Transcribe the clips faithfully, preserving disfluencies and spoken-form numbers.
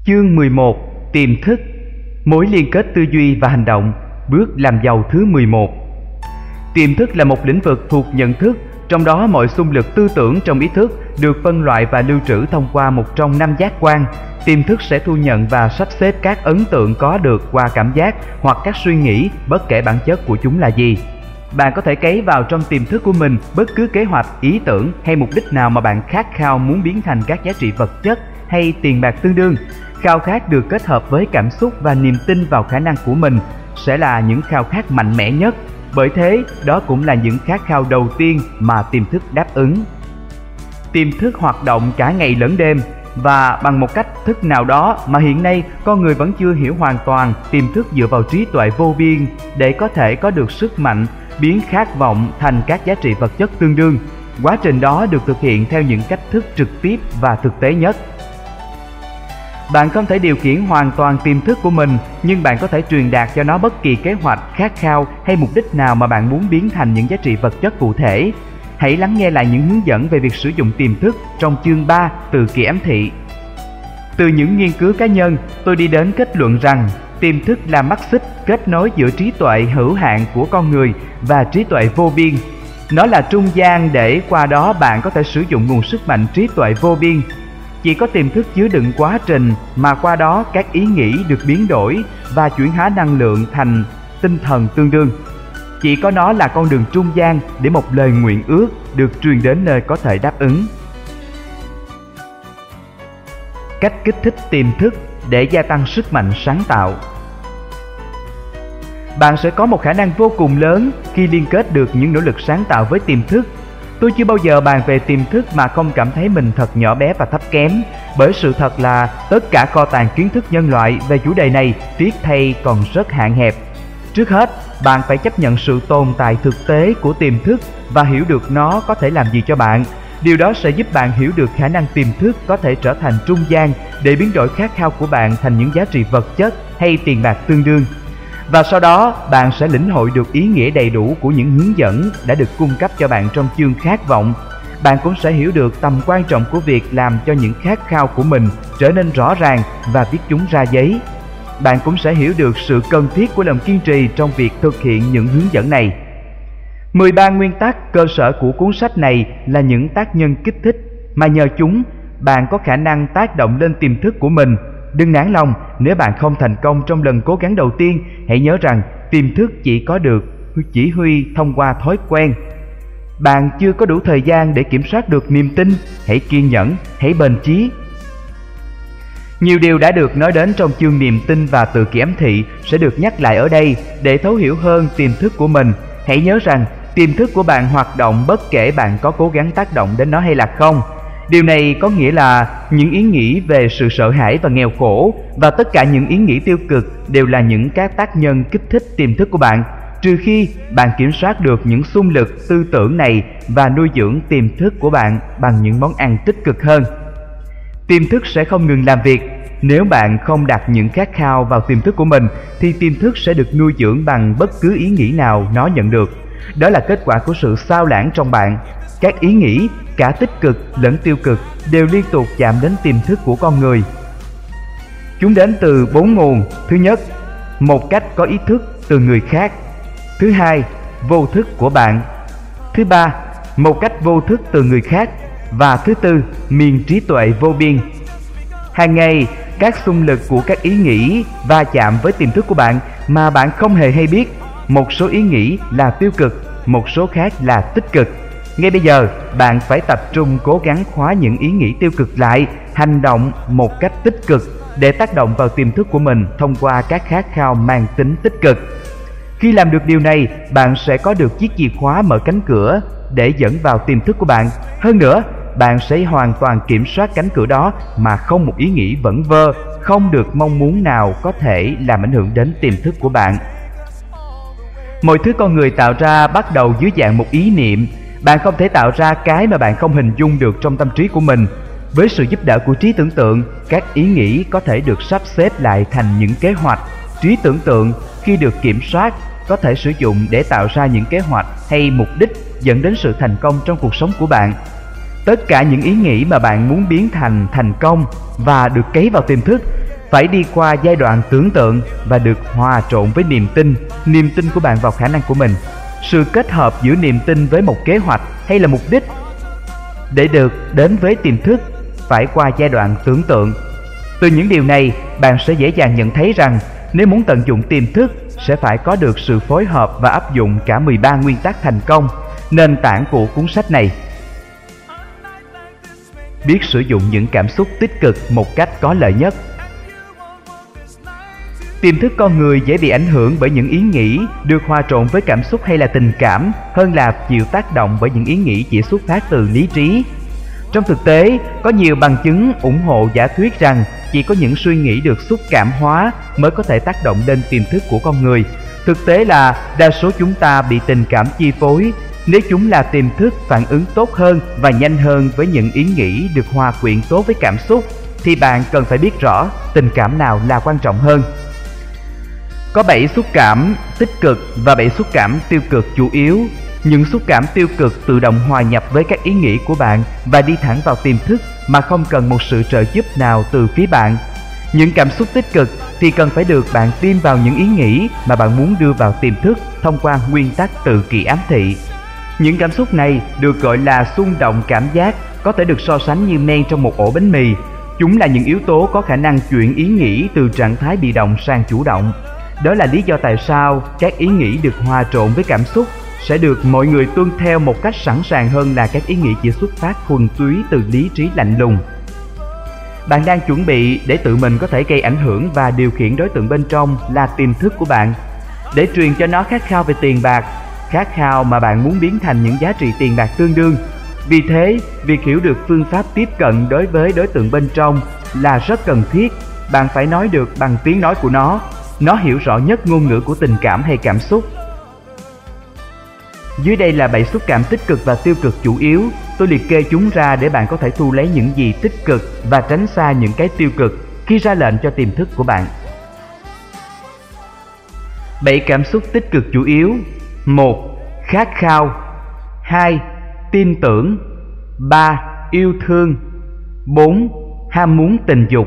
Chương mười một. Tiềm thức. Mối liên kết tư duy và hành động. Bước làm giàu thứ mười một. Tiềm thức là một lĩnh vực thuộc nhận thức, trong đó mọi xung lực tư tưởng trong ý thức được phân loại và lưu trữ thông qua một trong năm giác quan. Tiềm thức sẽ thu nhận và sắp xếp các ấn tượng có được qua cảm giác hoặc các suy nghĩ, bất kể bản chất của chúng là gì. Bạn có thể cấy vào trong tiềm thức của mình bất cứ kế hoạch, ý tưởng hay mục đích nào mà bạn khát khao muốn biến thành các giá trị vật chất hay tiền bạc tương đương. Khao khát được kết hợp với cảm xúc và niềm tin vào khả năng của mình sẽ là những khao khát mạnh mẽ nhất. Bởi thế, đó cũng là những khát khao đầu tiên mà tiềm thức đáp ứng. Tiềm thức hoạt động cả ngày lẫn đêm, và bằng một cách thức nào đó mà hiện nay con người vẫn chưa hiểu hoàn toàn, tiềm thức dựa vào trí tuệ vô biên để có thể có được sức mạnh biến khát vọng thành các giá trị vật chất tương đương. Quá trình đó được thực hiện theo những cách thức trực tiếp và thực tế nhất. Bạn không thể điều khiển hoàn toàn tiềm thức của mình, nhưng bạn có thể truyền đạt cho nó bất kỳ kế hoạch, khát khao hay mục đích nào mà bạn muốn biến thành những giá trị vật chất cụ thể. Hãy lắng nghe lại những hướng dẫn về việc sử dụng tiềm thức trong chương ba từ kỳ ám thị. Từ những nghiên cứu cá nhân, tôi đi đến kết luận rằng tiềm thức là mắt xích kết nối giữa trí tuệ hữu hạn của con người và trí tuệ vô biên. Nó là trung gian để qua đó bạn có thể sử dụng nguồn sức mạnh trí tuệ vô biên. Chỉ có tiềm thức chứa đựng quá trình mà qua đó các ý nghĩ được biến đổi và chuyển hóa năng lượng thành tinh thần tương đương. Chỉ có nó là con đường trung gian để một lời nguyện ước được truyền đến nơi có thể đáp ứng. Cách kích thích tiềm thức để gia tăng sức mạnh sáng tạo. Bạn sẽ có một khả năng vô cùng lớn khi liên kết được những nỗ lực sáng tạo với tiềm thức. Tôi chưa bao giờ bàn về tiềm thức mà không cảm thấy mình thật nhỏ bé và thấp kém, bởi sự thật là tất cả kho tàng kiến thức nhân loại về chủ đề này tiếc thay còn rất hạn hẹp. Trước hết, bạn phải chấp nhận sự tồn tại thực tế của tiềm thức và hiểu được nó có thể làm gì cho bạn. Điều đó sẽ giúp bạn hiểu được khả năng tiềm thức có thể trở thành trung gian để biến đổi khát khao của bạn thành những giá trị vật chất hay tiền bạc tương đương. Và sau đó, bạn sẽ lĩnh hội được ý nghĩa đầy đủ của những hướng dẫn đã được cung cấp cho bạn trong chương khát vọng. Bạn cũng sẽ hiểu được tầm quan trọng của việc làm cho những khát khao của mình trở nên rõ ràng và viết chúng ra giấy. Bạn cũng sẽ hiểu được sự cần thiết của lòng kiên trì trong việc thực hiện những hướng dẫn này. mười ba nguyên tắc cơ sở của cuốn sách này là những tác nhân kích thích mà nhờ chúng, bạn có khả năng tác động lên tiềm thức của mình. Đừng nản lòng nếu bạn không thành công trong lần cố gắng đầu tiên. Hãy nhớ rằng tiềm thức chỉ có được chỉ huy thông qua thói quen. Bạn chưa có đủ thời gian để kiểm soát được niềm tin. Hãy kiên nhẫn, hãy bền chí. Nhiều điều đã được nói đến trong chương niềm tin và từ kỳ ám thị sẽ được nhắc lại ở đây để thấu hiểu hơn tiềm thức của mình. Hãy nhớ rằng tiềm thức của bạn hoạt động bất kể bạn có cố gắng tác động đến nó hay là không. Điều này có nghĩa là những ý nghĩ về sự sợ hãi và nghèo khổ và tất cả những ý nghĩ tiêu cực đều là những các tác nhân kích thích tiềm thức của bạn, trừ khi bạn kiểm soát được những xung lực tư tưởng này và nuôi dưỡng tiềm thức của bạn bằng những món ăn tích cực hơn. Tiềm thức sẽ không ngừng làm việc. Nếu bạn không đặt những khát khao vào tiềm thức của mình thì tiềm thức sẽ được nuôi dưỡng bằng bất cứ ý nghĩ nào nó nhận được. Đó là kết quả của sự xao lãng trong bạn. Các ý nghĩ, cả tích cực lẫn tiêu cực, đều liên tục chạm đến tiềm thức của con người. Chúng đến từ bốn nguồn. Thứ nhất, một cách có ý thức từ người khác. Thứ hai, vô thức của bạn. Thứ ba, một cách vô thức từ người khác. Và thứ tư, miền trí tuệ vô biên. Hàng ngày, các xung lực của các ý nghĩ va chạm với tiềm thức của bạn mà bạn không hề hay biết. Một số ý nghĩ là tiêu cực, một số khác là tích cực. Ngay bây giờ, bạn phải tập trung cố gắng khóa những ý nghĩ tiêu cực lại, hành động một cách tích cực để tác động vào tiềm thức của mình thông qua các khát khao mang tính tích cực. Khi làm được điều này, bạn sẽ có được chiếc chìa khóa mở cánh cửa để dẫn vào tiềm thức của bạn. Hơn nữa, bạn sẽ hoàn toàn kiểm soát cánh cửa đó mà không một ý nghĩ vẩn vơ, không được mong muốn nào có thể làm ảnh hưởng đến tiềm thức của bạn. Mọi thứ con người tạo ra bắt đầu dưới dạng một ý niệm. Bạn không thể tạo ra cái mà bạn không hình dung được trong tâm trí của mình. Với sự giúp đỡ của trí tưởng tượng, các ý nghĩ có thể được sắp xếp lại thành những kế hoạch. Trí tưởng tượng khi được kiểm soát có thể sử dụng để tạo ra những kế hoạch hay mục đích dẫn đến sự thành công trong cuộc sống của bạn. Tất cả những ý nghĩ mà bạn muốn biến thành thành công và được cấy vào tiềm thức, phải đi qua giai đoạn tưởng tượng và được hòa trộn với niềm tin, niềm tin của bạn vào khả năng của mình, sự kết hợp giữa niềm tin với một kế hoạch hay là mục đích. Để được đến với tiềm thức, phải qua giai đoạn tưởng tượng. Từ những điều này, bạn sẽ dễ dàng nhận thấy rằng nếu muốn tận dụng tiềm thức, sẽ phải có được sự phối hợp và áp dụng cả mười ba nguyên tắc thành công, nền tảng của cuốn sách này. Biết sử dụng những cảm xúc tích cực một cách có lợi nhất. Tiềm thức con người dễ bị ảnh hưởng bởi những ý nghĩ được hòa trộn với cảm xúc hay là tình cảm hơn là chịu tác động bởi những ý nghĩ chỉ xuất phát từ lý trí. Trong thực tế, có nhiều bằng chứng ủng hộ giả thuyết rằng chỉ có những suy nghĩ được xúc cảm hóa mới có thể tác động lên tiềm thức của con người. Thực tế là đa số chúng ta bị tình cảm chi phối. Nếu chúng là tiềm thức phản ứng tốt hơn và nhanh hơn với những ý nghĩ được hòa quyện tốt với cảm xúc, thì bạn cần phải biết rõ tình cảm nào là quan trọng hơn. Có bảy xúc cảm tích cực và bảy xúc cảm tiêu cực chủ yếu. Những xúc cảm tiêu cực tự động hòa nhập với các ý nghĩ của bạn và đi thẳng vào tiềm thức mà không cần một sự trợ giúp nào từ phía bạn. Những cảm xúc tích cực thì cần phải được bạn tin vào những ý nghĩ mà bạn muốn đưa vào tiềm thức thông qua nguyên tắc tự kỷ ám thị. Những cảm xúc này được gọi là xung động cảm giác, có thể được so sánh như men trong một ổ bánh mì. Chúng là những yếu tố có khả năng chuyển ý nghĩ từ trạng thái bị động sang chủ động. Đó là lý do tại sao các ý nghĩ được hòa trộn với cảm xúc sẽ được mọi người tuân theo một cách sẵn sàng hơn là các ý nghĩ chỉ xuất phát thuần túy từ lý trí lạnh lùng. Bạn đang chuẩn bị để tự mình có thể gây ảnh hưởng và điều khiển đối tượng bên trong là tiềm thức của bạn, để truyền cho nó khát khao về tiền bạc, khát khao mà bạn muốn biến thành những giá trị tiền bạc tương đương. Vì thế, việc hiểu được phương pháp tiếp cận đối với đối tượng bên trong là rất cần thiết. Bạn phải nói được bằng tiếng nói của nó. Nó hiểu rõ nhất ngôn ngữ của tình cảm hay cảm xúc. Dưới đây là bảy xúc cảm tích cực và tiêu cực chủ yếu. Tôi liệt kê chúng ra để bạn có thể thu lấy những gì tích cực và tránh xa những cái tiêu cực khi ra lệnh cho tiềm thức của bạn. bảy cảm xúc tích cực chủ yếu. Một. Khát khao. Hai. Tin tưởng. Ba. Yêu thương. Bốn. Ham muốn tình dục.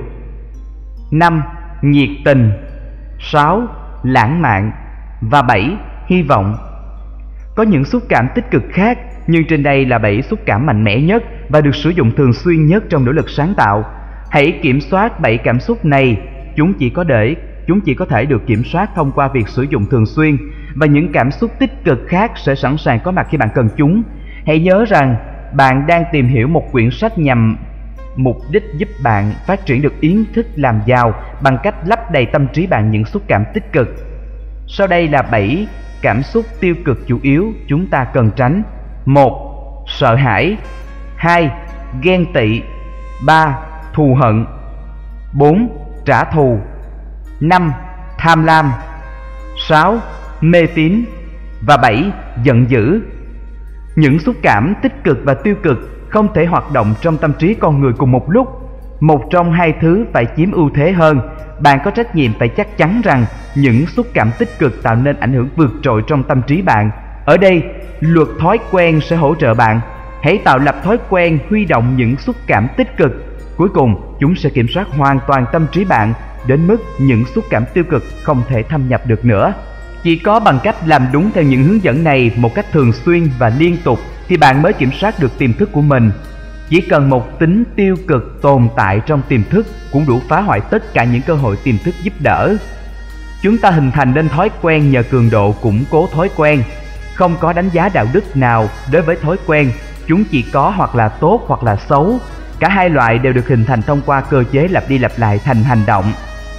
Năm. Nhiệt tình. Sáu. Lãng mạn. Và bảy. Hy vọng. Có những xúc cảm tích cực khác, nhưng trên đây là bảy xúc cảm mạnh mẽ nhất và được sử dụng thường xuyên nhất trong nỗ lực sáng tạo. Hãy kiểm soát bảy cảm xúc này. Chúng chỉ có để chúng chỉ có thể được kiểm soát thông qua việc sử dụng thường xuyên, và những cảm xúc tích cực khác sẽ sẵn sàng có mặt khi bạn cần chúng. Hãy nhớ rằng bạn đang tìm hiểu một quyển sách nhằm mục đích giúp bạn phát triển được ý thức làm giàu bằng cách lấp đầy tâm trí bạn những xúc cảm tích cực. Sau đây là bảy cảm xúc tiêu cực chủ yếu chúng ta cần tránh. Một. Sợ hãi. Hai. Ghen tị. Ba. Thù hận. Bốn. Trả thù. Năm. Tham lam. Sáu. Mê tín. Và bảy. Giận dữ. Những xúc cảm tích cực và tiêu cực không thể hoạt động trong tâm trí con người cùng một lúc. Một trong hai thứ phải chiếm ưu thế hơn. Bạn có trách nhiệm phải chắc chắn rằng những xúc cảm tích cực tạo nên ảnh hưởng vượt trội trong tâm trí bạn. Ở đây, luật thói quen sẽ hỗ trợ bạn. Hãy tạo lập thói quen huy động những xúc cảm tích cực. Cuối cùng, chúng sẽ kiểm soát hoàn toàn tâm trí bạn đến mức những xúc cảm tiêu cực không thể thâm nhập được nữa. Chỉ có bằng cách làm đúng theo những hướng dẫn này một cách thường xuyên và liên tục thì bạn mới kiểm soát được tiềm thức của mình. Chỉ cần một tính tiêu cực tồn tại trong tiềm thức cũng đủ phá hoại tất cả những cơ hội tiềm thức giúp đỡ. Chúng ta hình thành nên thói quen nhờ cường độ củng cố thói quen. Không có đánh giá đạo đức nào đối với thói quen. Chúng chỉ có hoặc là tốt hoặc là xấu. Cả hai loại đều được hình thành thông qua cơ chế lặp đi lặp lại thành hành động.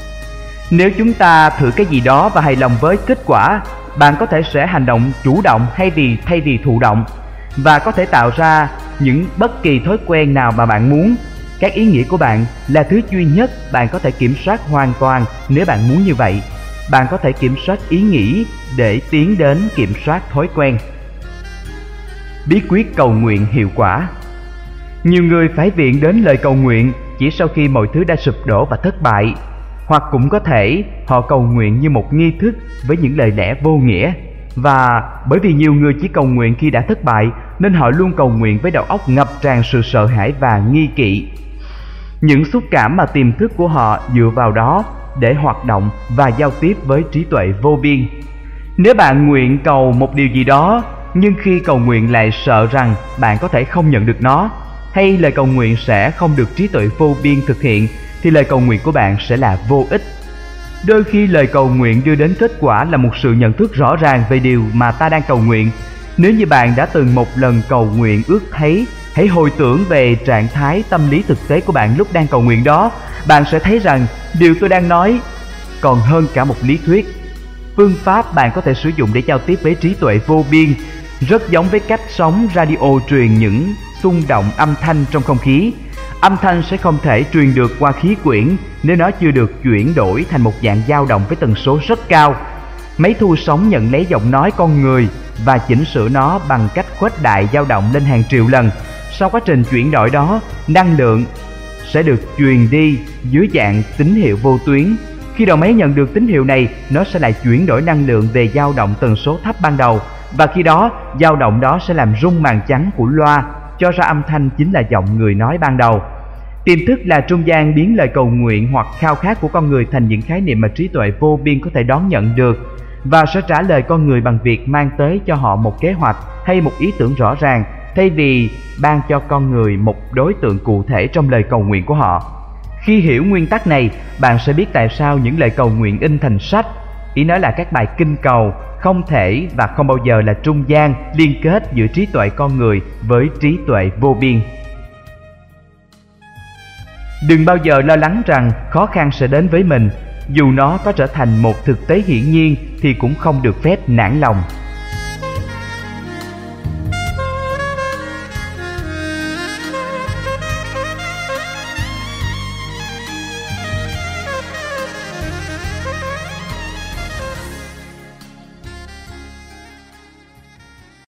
Nếu chúng ta thử cái gì đó và hài lòng với kết quả, bạn có thể sẽ hành động chủ động hay vì thay vì thụ động, và có thể tạo ra những bất kỳ thói quen nào mà bạn muốn. Các ý nghĩ của bạn là thứ duy nhất bạn có thể kiểm soát hoàn toàn. Nếu bạn muốn như vậy, bạn có thể kiểm soát ý nghĩ để tiến đến kiểm soát thói quen. Bí quyết cầu nguyện hiệu quả. Nhiều người phải viện đến lời cầu nguyện chỉ sau khi mọi thứ đã sụp đổ và thất bại, hoặc cũng có thể họ cầu nguyện như một nghi thức với những lời lẽ vô nghĩa. Và bởi vì nhiều người chỉ cầu nguyện khi đã thất bại, nên họ luôn cầu nguyện với đầu óc ngập tràn sự sợ hãi và nghi kỵ. những xúc cảm mà tiềm thức của họ dựa vào đó để hoạt động và giao tiếp với trí tuệ vô biên. Nếu bạn nguyện cầu một điều gì đó, nhưng khi cầu nguyện lại sợ rằng bạn có thể không nhận được nó, hay lời cầu nguyện sẽ không được trí tuệ vô biên thực hiện, thì lời cầu nguyện của bạn sẽ là vô ích. Đôi khi lời cầu nguyện đưa đến kết quả là một sự nhận thức rõ ràng về điều mà ta đang cầu nguyện. Nếu như bạn đã từng một lần cầu nguyện ước thấy, hãy hồi tưởng về trạng thái tâm lý thực tế của bạn lúc đang cầu nguyện đó. Bạn sẽ thấy rằng điều tôi đang nói còn hơn cả một lý thuyết. Phương pháp bạn có thể sử dụng để giao tiếp với trí tuệ vô biên rất giống với cách sóng radio truyền những xung động âm thanh trong không khí. Âm thanh sẽ không thể truyền được qua khí quyển nếu nó chưa được chuyển đổi thành một dạng dao động với tần số rất cao. Máy thu sóng nhận lấy giọng nói con người và chỉnh sửa nó bằng cách khuếch đại dao động lên hàng triệu lần. Sau quá trình chuyển đổi đó, năng lượng sẽ được truyền đi dưới dạng tín hiệu vô tuyến. Khi đầu máy nhận được tín hiệu này, nó sẽ lại chuyển đổi năng lượng về dao động tần số thấp ban đầu, và khi đó dao động đó sẽ làm rung màng chắn của loa, cho ra âm thanh chính là giọng người nói ban đầu. Tiềm thức là trung gian biến lời cầu nguyện hoặc khao khát của con người thành những khái niệm mà trí tuệ vô biên có thể đón nhận được, và sẽ trả lời con người bằng việc mang tới cho họ một kế hoạch hay một ý tưởng rõ ràng, thay vì ban cho con người một đối tượng cụ thể trong lời cầu nguyện của họ. Khi hiểu nguyên tắc này, bạn sẽ biết tại sao những lời cầu nguyện in thành sách, ý nói là các bài kinh cầu, không thể và không bao giờ là trung gian liên kết giữa trí tuệ con người với trí tuệ vô biên. Đừng bao giờ lo lắng rằng khó khăn sẽ đến với mình. Dù nó có trở thành một thực tế hiển nhiên thì cũng không được phép nản lòng.